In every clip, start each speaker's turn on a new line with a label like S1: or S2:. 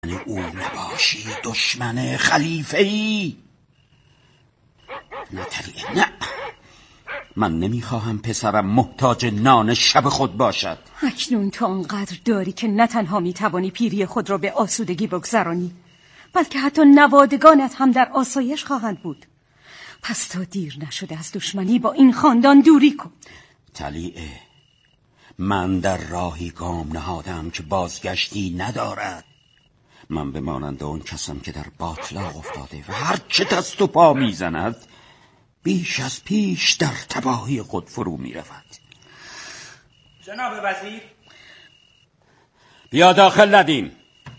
S1: او نباشی دشمن خلیفه‌ای. نه طلیعه، نه، من نمیخواهم پسرم محتاج نان شب خود باشد.
S2: اکنون تو آنقدر داری که نه تنها میتوانی پیری خود را به آسودگی بگذرانی، بلکه حتی نوادگانت هم در آسایش خواهند بود. پس تا دیر نشده از دشمنی با این خاندان دوری کن.
S1: طلیعه، من در راهی گام نهادم که بازگشتی ندارد. من به مانند اون کسم که در باطلاق افتاده و هر چه دست و پا میزند بیش از پیش در تباهی خود فرو میرود.
S3: جناب وزیر،
S1: بیا داخل ندیم.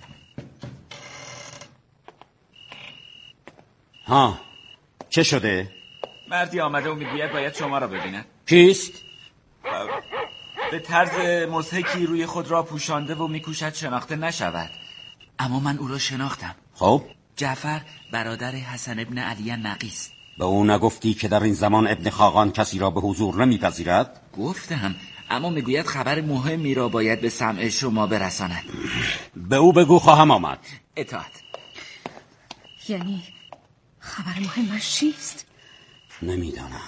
S1: ها، چه شده؟
S3: مردی آمده و میگوید باید شما را ببیند.
S1: کیست؟
S3: به طرز مضحکی روی خود را پوشانده و میکوشد شناخته نشود، اما من او را شناختم.
S1: خب؟
S3: جعفر برادر حسن ابن علی نقی است.
S1: به او نگفتی که در این زمان ابن خاقان کسی را به حضور نمیپذیرد؟
S3: گفتم، اما میگوید خبر مهمی را باید به سمع شما برساند.
S1: به او بگو خواهم آمد.
S3: اطاعت.
S2: یعنی خبر مهمش چیست؟
S1: نمیدانم.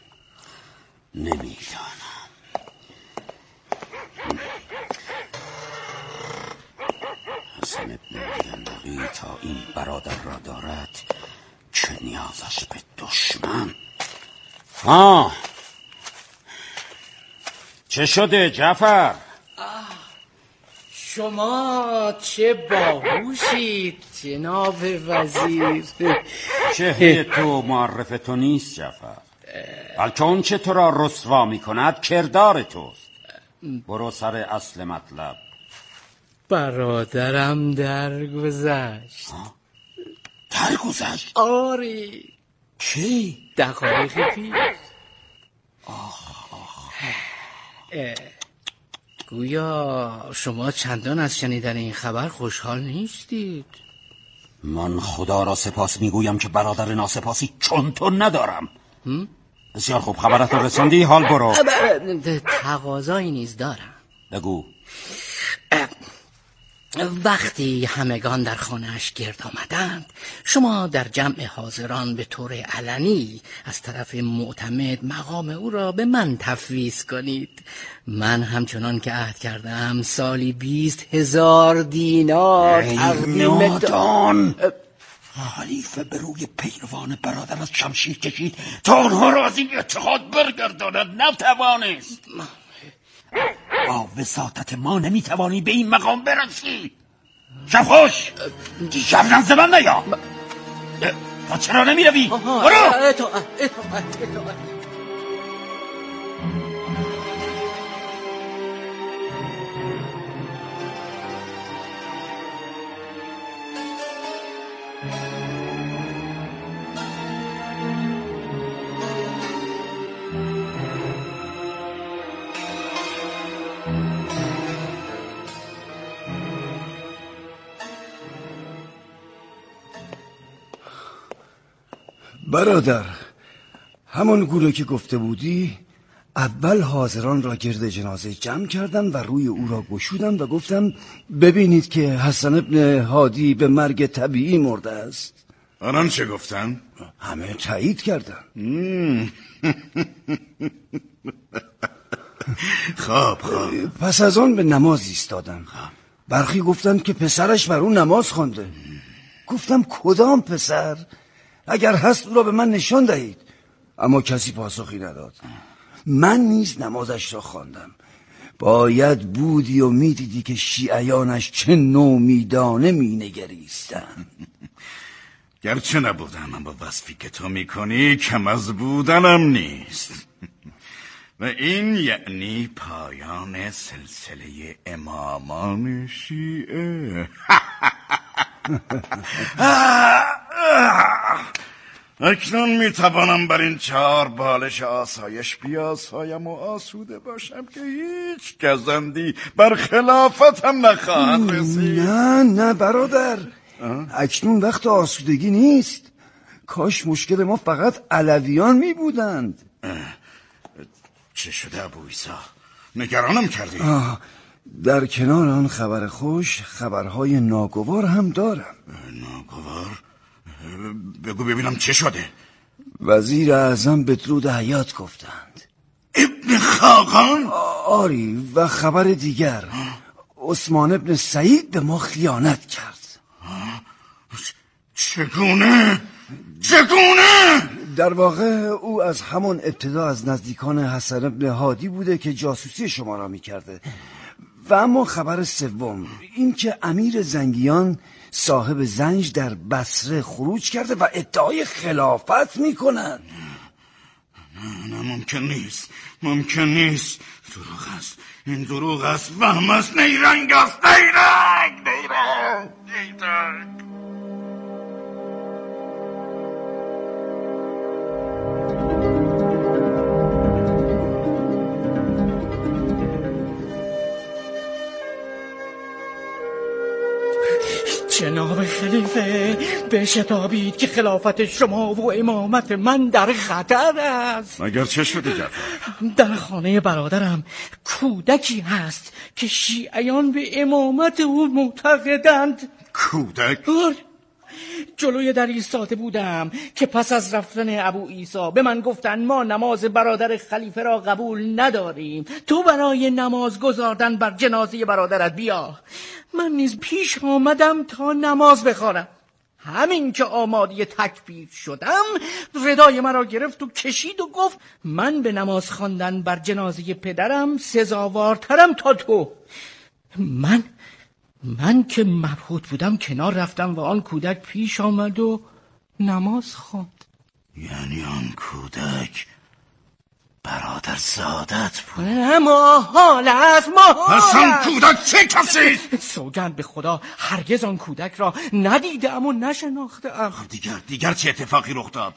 S1: حسن ابن علی نقی تا این برادر را دارد چه نیازش به دشمن. چه شده جعفر؟
S4: شما چه باهوشید جناب وزیر.
S1: چهره تو معرف تو نیست جعفر، بلکه اون چه تو را رسوا می کند کردار توست. برو سر اصل مطلب.
S4: برادرم درگذشت.
S1: درگذشت؟
S4: آری.
S1: کی؟
S4: دقایقی پیش. گویا شما چندان از شنیدن این خبر خوشحال نیستید.
S1: من خدا را سپاس میگویم که برادر ناسپاسی چون تو ندارم. بسیار خوب، خبرت رو رساندی، حال برو.
S4: تقاضایی نیز دارم.
S1: بگو.
S4: وقتی همگان در خانه‌اش گرد آمدند، شما در جمع حاضران به طور علنی از طرف معتمد مقام او را به من تفویض کنید. من همچنان که عهد کردم سالی 20,000 دینار تقدیم
S1: نادان! خلیفه به روی پیروان برادر از شمشیر کشید تا آنها را از این اتحاد برگرداند، نتوانست. با وساطت ما نمیتوانی به این مقام برسی. شب خوش. شب زبان نیا. تا چرا نمیروی؟ برو.
S5: برادر، همون گونه که گفته بودی، اول حاضران را گرد جنازه جمع کردم و روی او را گشودم و گفتم ببینید که حسن ابن هادی به مرگ طبیعی مرده است.
S6: آنان چه گفتن؟
S5: همه تایید کردن.
S6: خواب.
S5: پس از آن به نماز ایستادم. برخی گفتند که پسرش بر اون نماز خوانده. گفتم کدام پسر؟ اگر هست او را به من نشان دهید. اما کسی پاسخی نداد. من نیز نمازش را خواندم. باید بودی و میدیدی که شیعیانش چه نومیدانه مینگریستند.
S6: گرچه نبودم، اما وصفی که تو میکنی کم از بودنم نیست. و این یعنی پایان سلسله امامان شیعه. اکنون میتوانم بر این 4 بالش آسایش بیاسایم و آسوده باشم که هیچ گزندی بر خلافتم نخواهد رسید.
S5: نه برادر، اکنون وقت آسودگی نیست. کاش مشکل ما فقط علویان می بودند.
S6: چه شده ابو عیسی؟ نگرانم کردی؟
S5: در کنار آن خبر خوش خبرهای ناگوار هم دارم.
S6: ناگوار؟ بگو ببینم چه شده؟
S5: وزیر اعظم بدرود حیات گفتند.
S6: ابن خاقان؟
S5: آری، و خبر دیگر، عثمان ابن سعید به ما خیانت کرد.
S6: چگونه؟
S5: در واقع او از همون ابتدا از نزدیکان حسن ابن هادی بوده که جاسوسی شما را میکرده. و اما خبر سوم، این که امیر زنگیان صاحب زنج در بصره خروج کرده و ادعای خلافت میکنند.
S6: نه ممکن نیست. دروغ است، این دروغ است، وهم است، نیرنگ است، نیرنگ.
S4: جناب خلیفه، بشتابید که خلافت شما و امامت من در خطر است.
S6: مگر چه شده جعفر؟
S4: در خانه برادرم کودکی هست که شیعیان به امامت او معتقدند.
S6: کودک؟
S4: جلوی در ایستاده بودم که پس از رفتن ابو عیسی به من گفتن ما نماز برادر خلیفه را قبول نداریم، تو برای نماز گذاردن بر جنازه برادرت بیا. من نیز پیش آمدم تا نماز بخوانم. همین که آماده تکبیر شدم، ردای مرا گرفت و کشید و گفت من به نماز خواندن بر جنازه پدرم سزاوارترم تا تو. من که مبهوت بودم کنار رفتم و آن کودک پیش آمد و نماز خواند.
S6: یعنی آن کودک برادر زادت بود؟
S4: محال است.
S6: پس آن کودک چه کسی؟
S4: سوگند به خدا هرگز آن کودک را ندیدم و نشناختم.
S6: دیگر چه اتفاقی رخ داد؟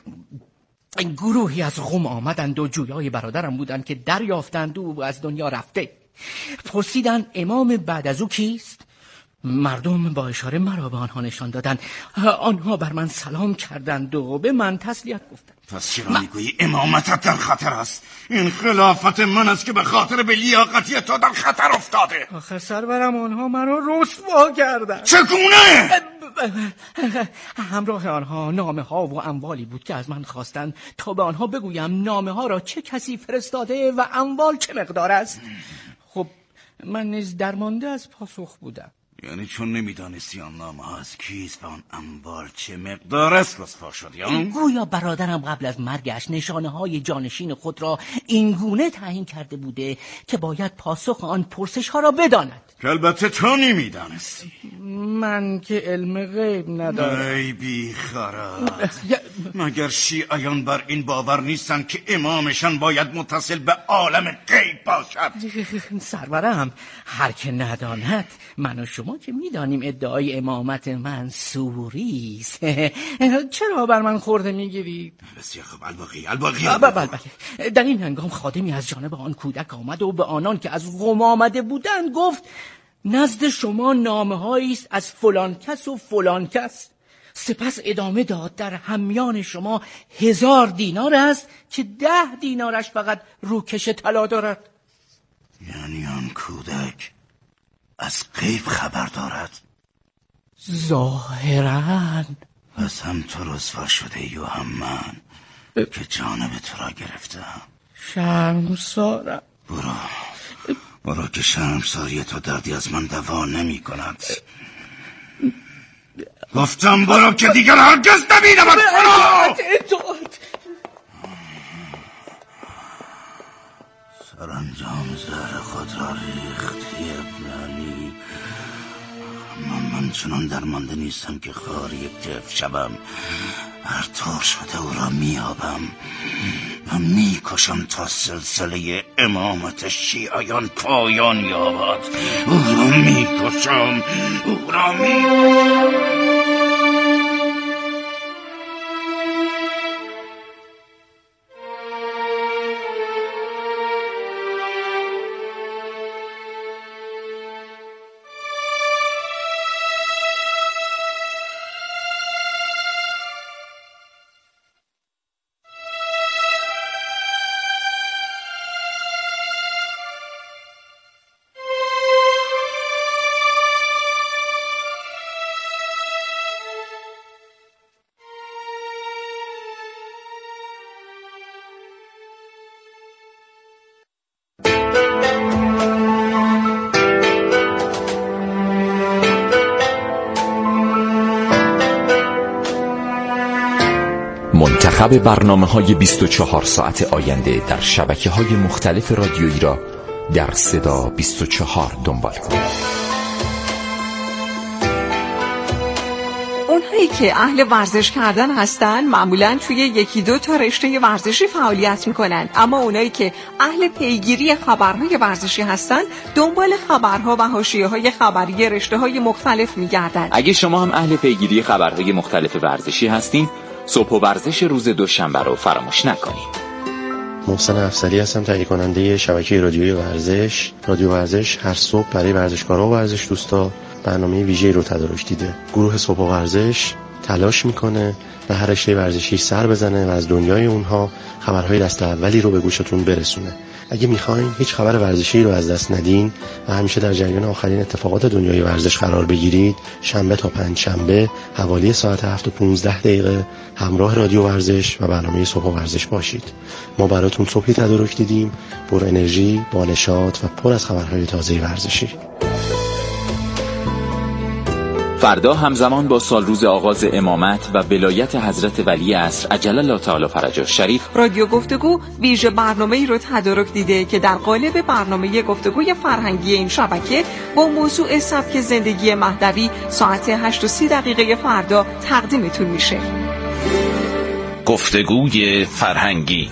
S4: گروهی از قم آمدند و جویای برادرم بودند که دریافتند او از دنیا رفته. پرسیدن امام بعد از او کیست؟ مردم با اشاره مرا به آنها نشان دادند. آنها بر من سلام کردند و به من تسلیت گفتند.
S6: پس چرا میگویی امامتت در خطر است؟ این خلافت من است که به خاطر به لیاقتی تو در خطر افتاده.
S4: آخر سرورم آنها مرا رسوا کردند.
S6: چگونه؟
S4: همراه آنها نامه ها و اموالی بود که از من خواستند تا به آنها بگویم نامه ها را چه کسی فرستاده و اموال چه مقدار است. خب من نیز درمانده از پاسخ بودم.
S6: یعنی چون نمیدانستی آن نامه ها از کیست و آن اموال چه مقدار است رسوا شدی؟
S4: گویا برادرم قبل از مرگش نشانه های جانشین خود را این گونه تعیین کرده بوده که باید پاسخ آن پرسش ها را بداند.
S6: که البته تو نمیدانستی.
S4: من که علم غیب ندارم.
S6: ای بیخرد، مگر شیعیان بر این باور نیستند که امامشان باید متصل به عالم غیب باشد؟
S4: سرورم، هر که نداند، من و شما که میدانیم ادعای امامت من سوری است. چرا بر من خورده میگیرید؟
S6: بسیار خوب، الباقی.
S4: در این هنگام خادمی از جانب آن کودک آمد و به آنان که از قم آمده بودند گفت نزد شما نامه‌هایی است از فلان کس و فلان کس. سپس ادامه داد در همیان شما 1000 دینار است که 10 دینارش فقط روکش طلا دارد.
S6: یعنی آن کودک از غیب خبر دارد؟
S4: ظاهراً.
S6: پس هم تو رسوا شده ای و هم من که جانب تو را گرفتم.
S4: شرمسارم.
S6: برو که شرمساری تو دردی از من دوا نمی کند. گفتم برو که دیگر هرگز نبینمت. سرانجام زهر خود را ریختی ابنانی. من چنان درمانده نیستم که خار یک طفل شوم. هر طور شده او را میابم و میکشم تا سلسله امامت شیعیان پایان یابد. او را میکشم.
S7: منتخب برنامه‌های 24 ساعت آینده در شبکه‌های مختلف رادیویی را در صدا 24 دنبال کنید.
S8: اونهایی که اهل ورزش کردن هستن معمولاً توی یکی دو تا رشته ورزشی فعالیت میکنن، اما اونایی که اهل پیگیری خبرهای ورزشی هستن دنبال خبرها و حاشیه‌های خبری رشته‌های مختلف میگردن.
S3: اگه شما هم اهل پیگیری خبرهای مختلف ورزشی هستین، صبح و ورزش روز دوشنبه رو فراموش نکنید.
S9: محسن افسری هستم، تهیه کننده شبکه رادیویی ورزش. رادیو ورزش هر صبح برای ورزشکارا و ورزش دوستا برنامه ویژه‌ای رو تدارک دیده. گروه صبح ورزش تلاش میکنه به هر رشته ورزشی سر بزنه و از دنیای اونها خبرهای دست اولی رو به گوشتون برسونه. اگه میخواین هیچ خبر ورزشی رو از دست ندین و همیشه در جریان آخرین اتفاقات دنیای ورزش قرار بگیرید، شنبه تا پنجشنبه حوالی ساعت 7:15 همراه رادیو ورزش و برنامه صبح ورزش باشید. ما براتون صبحی تدارک دیدیم پر انرژی، با نشاط و پر از خبرهای تازه ورزشی.
S3: فردا همزمان با سالروز آغاز امامت و ولایت حضرت ولی عصر عجل الله تعالی فرجه شریف، رادیو گفتگو ویژه برنامه‌ای رو تدارک دیده که در قالب برنامه گفتگوی فرهنگی این شبکه با موضوع سبک زندگی مهدوی ساعت 8:30 فردا تقدیمتون میشه.
S6: گفتگوی فرهنگی.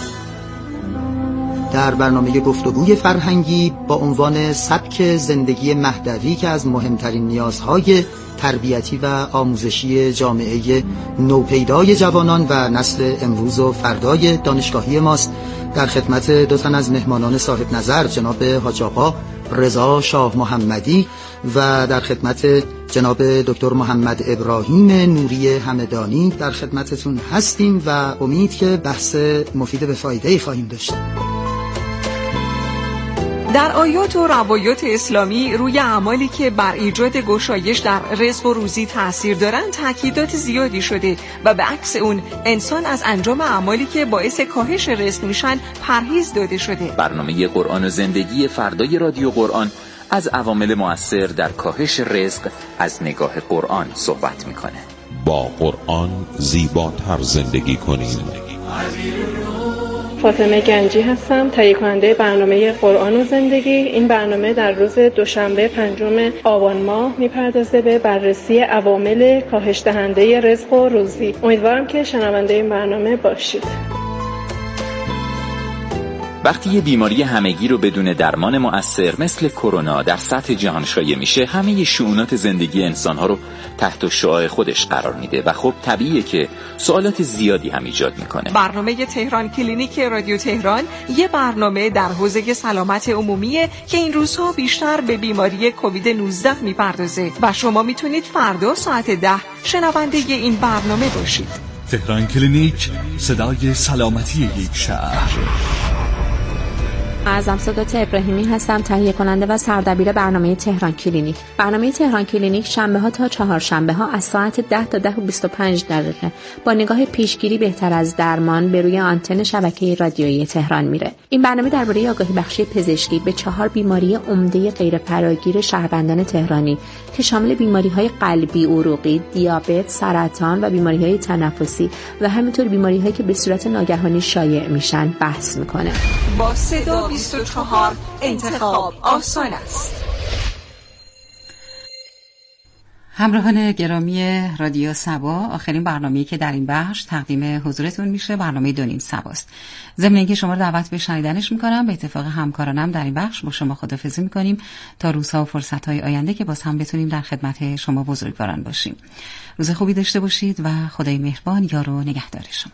S10: در برنامه گفتگوی فرهنگی با عنوان سبک زندگی مهدوی که از مهمترین نیازهای تربیتی و آموزشی جامعه نوپیدای جوانان و نسل امروز و فردای دانشگاهی ماست، در خدمت دو تن از مهمانان صاحب نظر جناب حاج آقا رضا شاه محمدی و در خدمت جناب دکتر محمد ابراهیم نوری همدانی در خدمتتون هستیم و امید که بحث مفید به فایده خواهیم داشت.
S8: در آیات و روایات اسلامی روی اعمالی که بر ایجاد گشایش در رزق و روزی تأثیر دارند تاکیدات زیادی شده و به عکس اون انسان از انجام اعمالی که باعث کاهش رزق میشن پرهیز داده شده.
S3: برنامه قرآن و زندگی فردای رادیو قرآن از عوامل مؤثر در کاهش رزق از نگاه قرآن صحبت میکنه.
S11: با قرآن زیباتر زندگی کنیم.
S12: فاطمه گنجی هستم، تهیه کننده برنامه قرآن و زندگی. این برنامه در روز دوشنبه 5 آبان ماه میپردازه به بررسی عوامل کاهش دهنده رزق و روزی. امیدوارم که شنونده این برنامه باشید.
S3: وقتی یه بیماری همگی رو بدون درمان مؤثر مثل کرونا در سطح جهان شایع میشه، همه شؤونات زندگی انسان‌ها رو تحت شعاع خودش قرار میده و خب طبیعیه که سوالات زیادی هم ایجاد میکنه.
S8: برنامه تهران کلینیک رادیو تهران یه برنامه در حوزه سلامت عمومیه که این روزها بیشتر به بیماری کووید 19 میپردازه و شما میتونید فردا ساعت 10 شنونده این برنامه باشید.
S13: تهران کلینیک، صدای سلامتی یک شهر.
S14: از امسادات ابراهیمی هستم، تهیه کننده و سردبیر برنامه تهران کلینیک. برنامه تهران کلینیک شنبه ها تا چهارشنبه ها از ساعت 10 تا 10:25 با نگاه پیشگیری بهتر از درمان به روی آنتن شبکه رادیویی تهران میره. این برنامه درباره آگاهی بخشی پزشکی به 4 بیماری عمده غیر فراگیر شهروندان تهرانی که شامل بیماری‌های قلبی، عروقی، دیابت، سرطان و بیماری‌های تنفسی و همینطور بیماری‌هایی که به صورت ناگهانی شایع میشن بحث میکنه.
S8: با صدا 24 انتخاب آسان است.
S15: همراهان گرامی رادیو صبا، آخرین برنامه‌ای که در این بخش تقدیم حضورتون میشه برنامه 2 صباست. ضمن اینکه شما رو دعوت به شنیدنش میکنم، به اتفاق همکارانم در این بخش با شما خداحافظی میکنیم تا روزها و فرصت‌های آینده که باز هم بتونیم در خدمت شما بزرگواران باشیم. روز خوبی داشته باشید و خدای مهربان یار و نگهدار شما.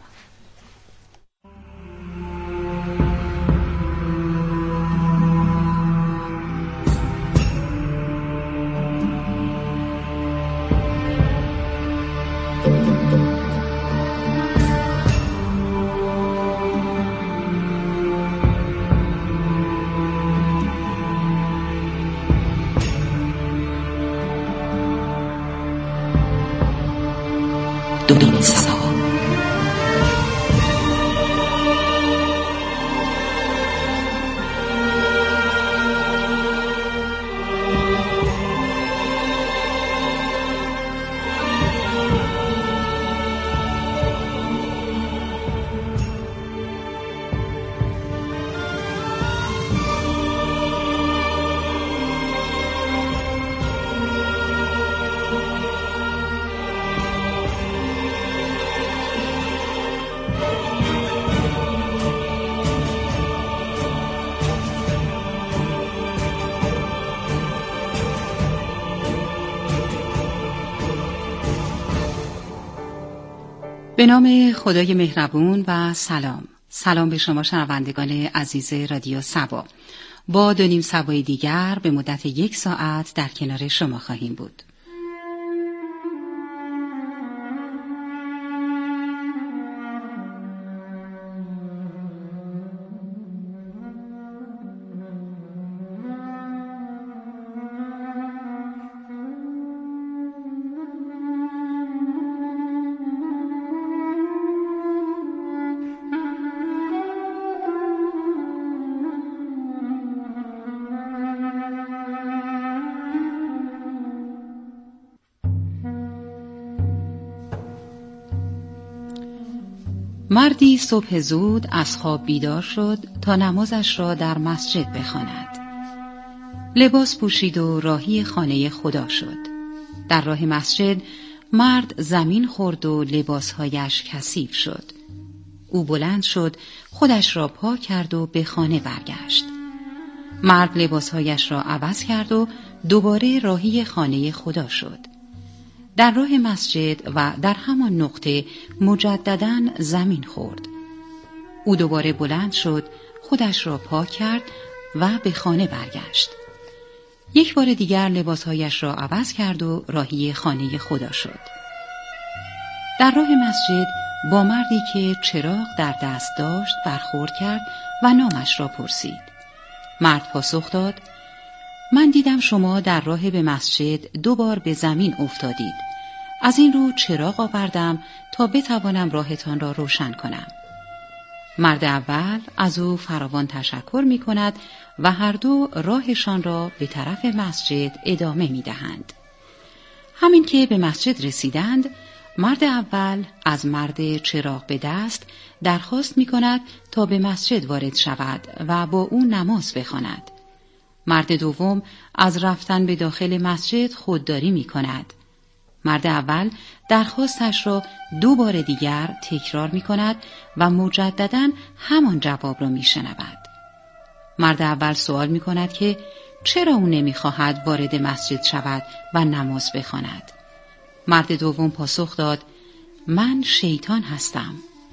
S15: به نام خدای مهربون و سلام به شما شنوندگان عزیز رادیو سبا. با 2 سبای دیگر به مدت 1 ساعت در کنار شما خواهیم بود. مردی صبح زود از خواب بیدار شد تا نمازش را در مسجد بخواند. لباس پوشید و راهی خانه خدا شد. در راه مسجد مرد زمین خورد و لباسهایش کثیف شد. او بلند شد، خودش را پاک کرد و به خانه برگشت. مرد لباسهایش را عوض کرد و دوباره راهی خانه خدا شد. در راه مسجد و در همان نقطه مجدداً زمین خورد. او دوباره بلند شد، خودش را پاک کرد و به خانه برگشت. 1 بار دیگر لباسهایش را عوض کرد و راهی خانه خدا شد. در راه مسجد با مردی که چراغ در دست داشت برخورد کرد و نامش را پرسید. مرد پاسخ داد: من دیدم شما در راه به مسجد 2 بار به زمین افتادید. از این رو چراغ آوردم تا بتوانم راهتان را روشن کنم. مرد اول از او فراوان تشکر می کند و هر دو راهشان را به طرف مسجد ادامه می دهند. همین که به مسجد رسیدند، مرد اول از مرد چراغ به دست درخواست می کند تا به مسجد وارد شود و با او نماز بخواند. مرد دوم از رفتن به داخل مسجد خودداری می کند. مرد اول درخواستش را 2 بار دیگر تکرار می کند و مجدداً همان جواب را می شنود. مرد اول سوال می کند که چرا او نمی خواهد وارد مسجد شود و نماز بخواند. مرد دوم پاسخ داد: من شیطان هستم.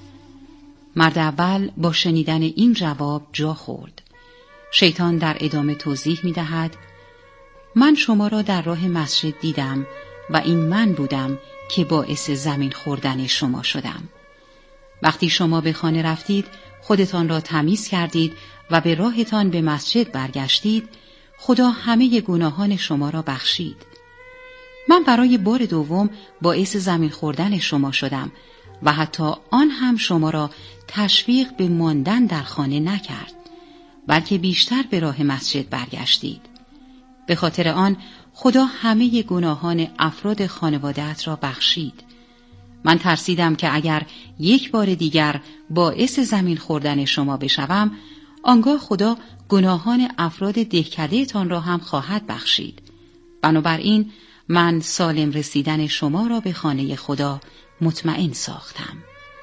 S15: مرد اول با شنیدن این جواب جا خورد. شیطان در ادامه توضیح می دهد: من شما را در راه مسجد دیدم و این من بودم که باعث زمین خوردن شما شدم. وقتی شما به خانه رفتید، خودتان را تمیز کردید و به راهتان به مسجد برگشتید، خدا همه گناهان شما را بخشید. من برای بار دوم باعث زمین خوردن شما شدم و حتی آن هم شما را تشویق به ماندن در خانه نکرد، بلکه بیشتر به راه مسجد برگشتید. به خاطر آن خدا همه گناهان افراد خانواده‌ات را بخشید. من ترسیدم که اگر 1 بار دیگر باعث زمین خوردن شما بشوم، آنگاه خدا گناهان افراد دهکده‌تان را هم خواهد بخشید. بنابراین من سالم رسیدن شما را به خانه خدا مطمئن ساختم.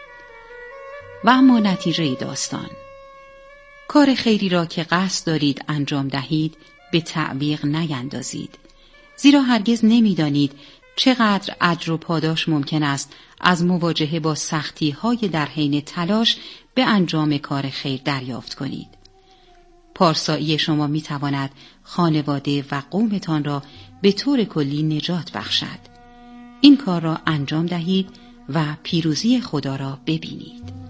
S15: و اما نتیجه داستان: کار خیری را که قصد دارید انجام دهید به تعویق نیندازید، زیرا هرگز نمی‌دانید چقدر اجر و پاداش ممکن است از مواجهه با سختی‌های در حین تلاش به انجام کار خیر دریافت کنید. پارسایی شما می‌تواند خانواده و قومتان را به طور کلی نجات بخشد. این کار را انجام دهید و پیروزی خدا را ببینید.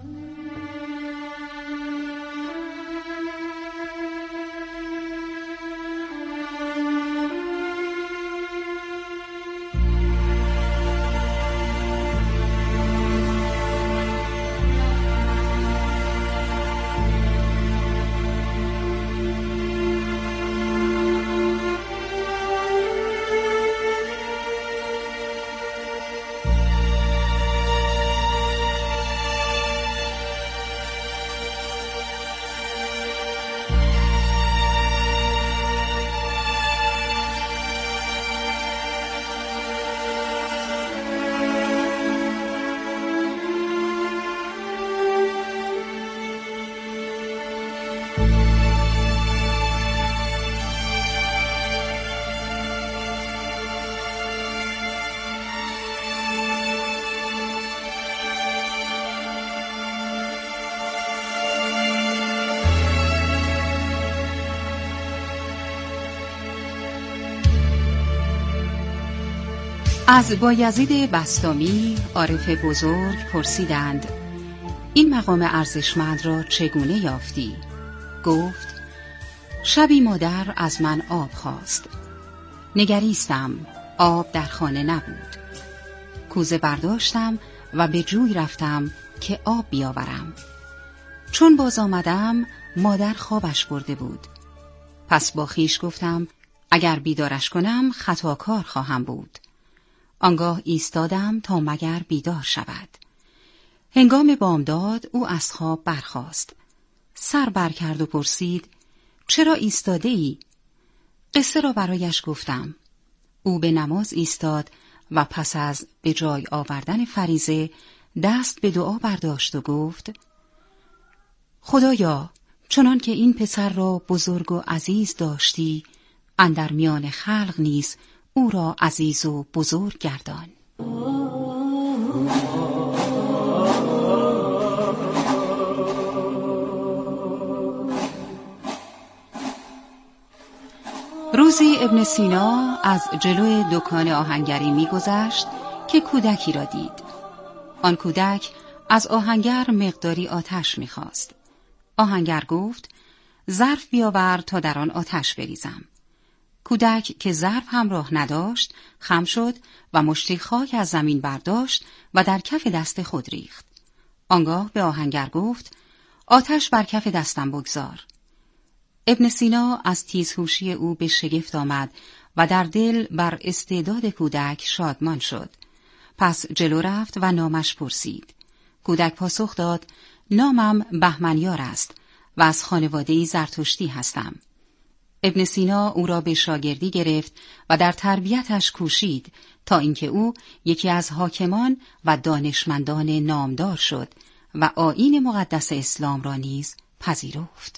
S15: از بایزید بسطامی عارف بزرگ پرسیدند این مقام ارزشمند را چگونه یافتی؟ گفت شبی مادر از من آب خواست. نگریستم، آب در خانه نبود. کوزه برداشتم و به جوی رفتم که آب بیاورم. چون باز آمدم مادر خوابش برده بود. پس با خویش گفتم اگر بیدارش کنم خطاکار خواهم بود. آنگاه ایستادم تا مگر بیدار شود. هنگام بامداد او از خواب برخاست. سر بر کرد و پرسید چرا ایستاده ای؟ قصه را برایش گفتم. او به نماز ایستاد و پس از به جای آوردن فریضه دست به دعا برداشت و گفت خدایا چنان که این پسر را بزرگ و عزیز داشتی اندر میان خلق نیز او را عزیز و بزرگ گردان. روزی ابن سینا از جلوی دکان آهنگری می‌گذشت که کودکی را دید. آن کودک از آهنگر مقداری آتش می‌خواست. آهنگر گفت ظرف بیاور تا در آن آتش بریزم. کودک که ظرف همراه نداشت خم شد و مشتی خاک از زمین برداشت و در کف دست خود ریخت. آنگاه به آهنگر گفت آتش بر کف دستم بگذار. ابن سینا از تیزهوشی او به شگفت آمد و در دل بر استعداد کودک شادمان شد. پس جلو رفت و نامش پرسید. کودک پاسخ داد نامم بهمنیار است و از خانواده‌ای زرتشتی هستم. ابن سینا او را به شاگردی گرفت و در تربیتش کوشید تا اینکه او یکی از حاکمان و دانشمندان نامدار شد و آیین مقدس اسلام را نیز پذیرفت.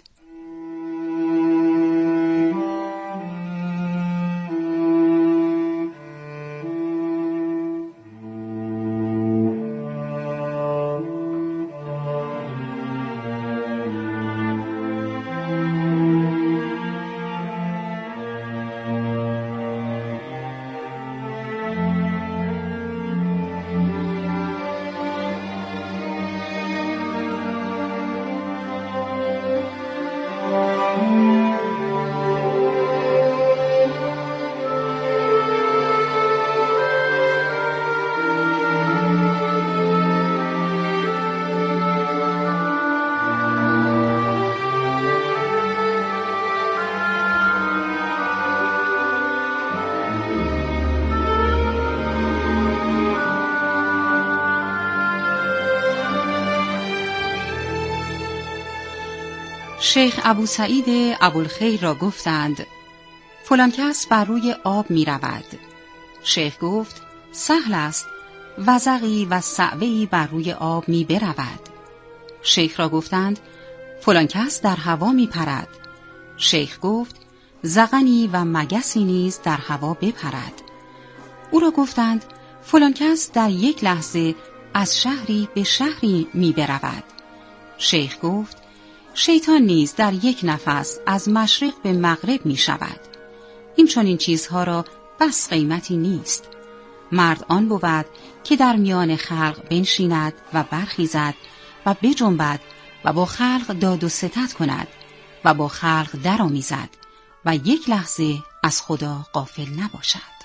S15: شیخ ابو سعید ابوالخیر را گفتند فلان کس بر روی آب می رود. شیخ گفت سهل است، وزغی و صعوه‌ای بر روی آب می برود. شیخ را گفتند فلان کس در هوا می پرد. شیخ گفت زغنی و مگسی نیز در هوا بپرد. او را گفتند فلان کس در یک لحظه از شهری به شهری می برود. شیخ گفت شیطان نیز در یک نفس از مشرق به مغرب می شود. این چنین چیزها را بس قیمتی نیست. مرد آن بود که در میان خلق بنشیند و برخیزد و بجنبد و با خلق داد و ستد کند و با خلق درآمیزد و یک لحظه از خدا غافل نباشد.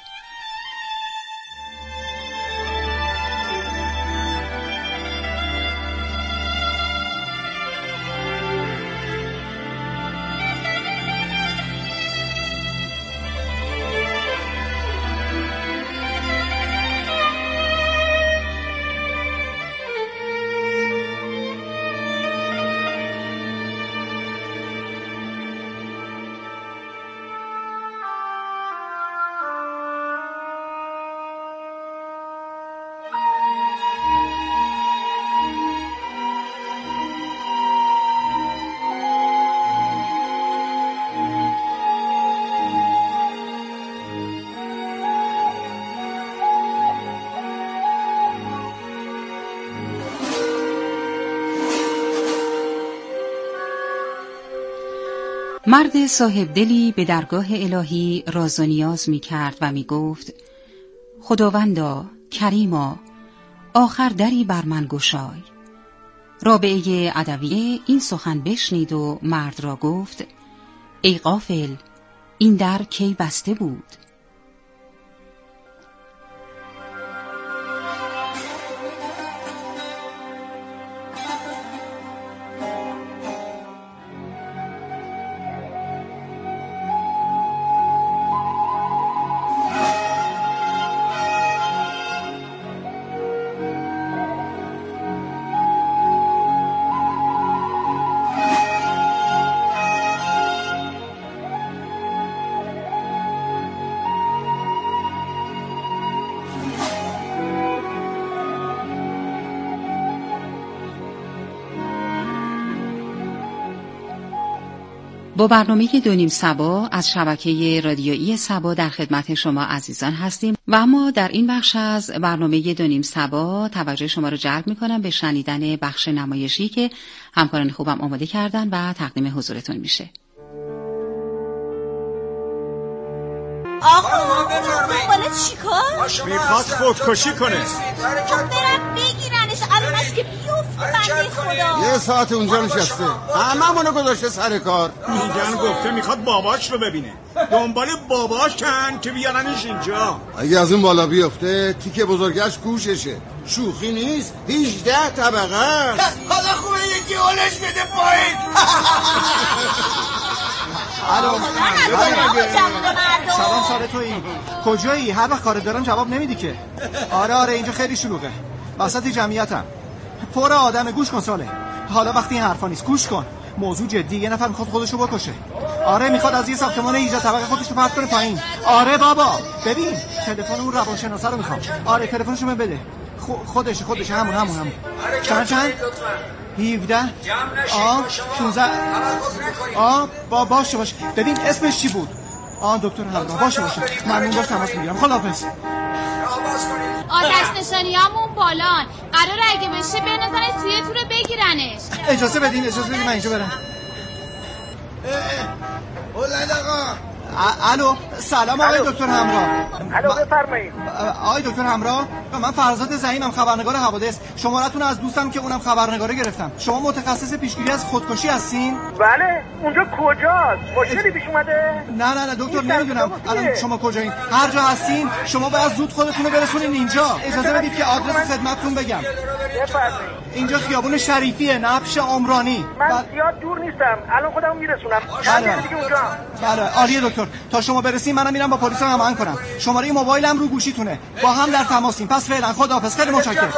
S15: مرد صاحب دلی به درگاه الهی راز و نیاز می کرد و می گفت خداوندا کریما آخر دری بر من گشای. رابعه عدویه این سخن بشنید و مرد را گفت ای غافل این در کی بسته بود؟ با برنامه دو نیم صبا از شبکه رادیویی صبا در خدمت شما عزیزان هستیم و اما در این بخش از برنامه دو نیم صبا توجه شما را جلب می‌کنم به شنیدن بخش نمایشی که همکاران خوبم آماده کردن و تقدیم حضورتون میشه.
S16: آقا بالا چیکار؟
S17: میخواد خودکشی کنه.
S16: برم بگیرنش الان است که بیفته بنده خدا.
S18: یه ساعت اونجا نشسته هممونو گذاشته سر کار.
S17: میگن گفته میخواد باباش رو ببینه. دنبال باباش کن که بیارنش اینجا.
S18: اگه از اون بالا بیفته تیکه بزرگش گوششه. شوخی نیست 18 طبقه است.
S6: حالا خوبه یکی اولش بده پایین.
S19: سلام ساره تویی کجایی؟ هر وقت کار دارم جواب نمیدی که. آره اینجا خیلی شلوغه وسط جمعیتم پر آدم. گوش کن ساله حالا وقتی این حرفا نیست گوش کن موضوع جدی. یه نفر میخواد خودشو بکشه. آره میخواد از یه ساختمان 18 طبقه خودشو پرت کنه پایین. آره بابا ببین تلفن اون روانشناسه رو میخوام. آره تلفنشو من بده. خودشه همون چند 17 16 باشه ببین اسمش چی بود؟ دکتر همراه باشه ممنون باش تماس میگیرم. خداحافظ.
S20: آتش نشانیامون بالان قراره اگه بشه بنازنش توی تور بگیرنش.
S19: اجازه بدین من اینجا برم.
S18: ولد آقا.
S19: الو سلام آقای دکتر همراه.
S21: الو بفرمایید.
S19: آقای دکتر همراه من فرزاد زعیمم خبرنگار حوادث. شماره‌تون از دوستم که اونم خبرنگاره گرفتم. شما متخصص پیشگیری از خودکشی هستین؟
S21: بله اونجا کجاست؟ مشکلی پیش اومده؟
S19: نه دکتر نمیدونم الان شما کجایین. هر جا هستین شما باید زود خودتون رو برسونین اینجا. اجازه بدید که آدرس خدمتتون بگم.
S21: بفرمایید.
S19: اینجا خیابون شریفیه نبش عمرانی.
S21: من زیاد دور نیستم الان خودم میرسونم.
S19: بله عالیه دکتر تا شما برسین منم میرم با پلیس هماهنگ کنم. شماره موبایلم رو گوشیتونه با هم در تماسیم. پس فعلا خداحافظ. خیلی متشکرم.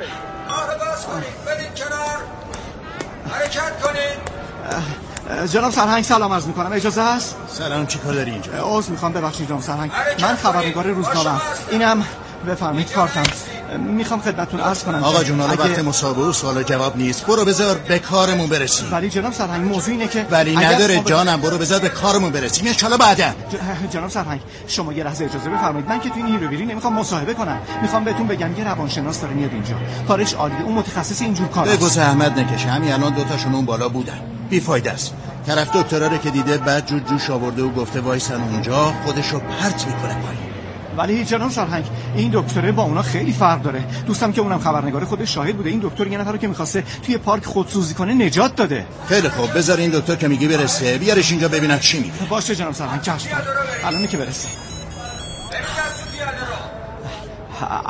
S6: برید کنار حرکت کنید.
S19: جناب سرهنگ سلام عرض میکنم اجازه هست؟
S18: سلام چی کار داری اینجا؟
S19: عذر میخوام ببخشید جناب سرهنگ من خبرنگار روزنامه‌ام. اینم بفرمایید کارتم. میخوام خدمتتون عرض کنم
S18: آقا جون حالا وقت مسابقه و سوال و جواب نیست. برو بذار به کارمون برسیم.
S19: ولی جناب سرهنگ موضوع اینه که
S18: ولی نداره جانم. برو بذار به کارمون برسیم ان شاءالله بعدا.
S19: جناب سرهنگ شما یه لحظه اجازه بفرمایید. من که تو این هیروبیری نمیخوام مصاحبه کنم. میخوام بهتون بگم یه روانشناس داره میاد اینجا. کارش عالیه. اون متخصص اینجور کاراست.
S18: بگو زحمت نکش. همین الان دو تاشون اون بالا بودن. بی فایده است. طرف دکترا رو که دیده بعد جوش آورده و گفته وایسن اونجا خودشو پرت میکنه پایین.
S19: ولی جناب سرهنگ این دکتره با اونا خیلی فرق داره. دوستم که اونم خبرنگار خودش شاهد بوده. این دکتر یه نفر رو که می‌خواسته توی پارک خودسوزی کنه نجات داده.
S18: خیلی خوب بذار این دکتر که میگی برسه بیارش اینجا ببینم چی میگه.
S19: باشه جناب سرهنگ چشم. الان که برسه.